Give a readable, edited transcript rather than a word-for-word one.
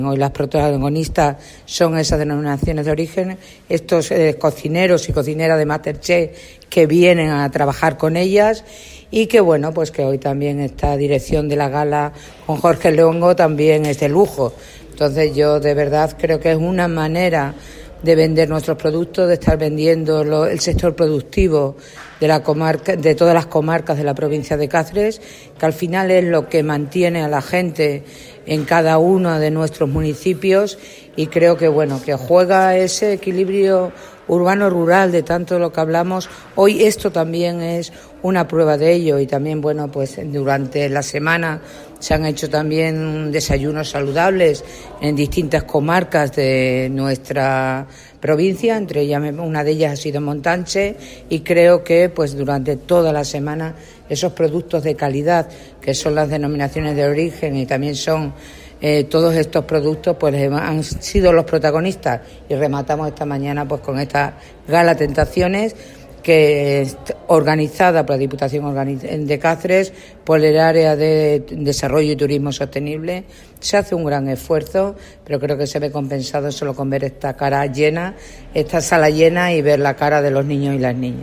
Hoy las protagonistas son esas denominaciones de origen, estos cocineros y cocineras de MasterChef que vienen a trabajar con ellas y que bueno, pues que hoy también esta dirección de la gala con Jorge Luengo también es de lujo. Entonces yo de verdad creo que es una manera de vender nuestros productos, de estar vendiendo el sector productivo de la comarca, de todas las comarcas de la provincia de Cáceres, que al final es lo que mantiene a la gente en cada uno de nuestros municipios y creo que bueno, que juega ese equilibrio urbano-rural de tanto lo que hablamos. Hoy esto también es una prueba de ello y también bueno, pues durante la semana se han hecho también desayunos saludables en distintas comarcas de nuestra provincia, entre ellas una de ellas ha sido Montanche y creo que pues durante toda la semana esos productos de calidad que son las denominaciones de origen y también son todos estos productos pues han sido los protagonistas y rematamos esta mañana pues con esta gala Tentaciones que es organizada por la Diputación de Cáceres, por el área de Desarrollo y Turismo Sostenible. Se hace un gran esfuerzo, pero creo que se ve compensado solo con ver esta cara llena, esta sala llena y ver la cara de los niños y las niñas.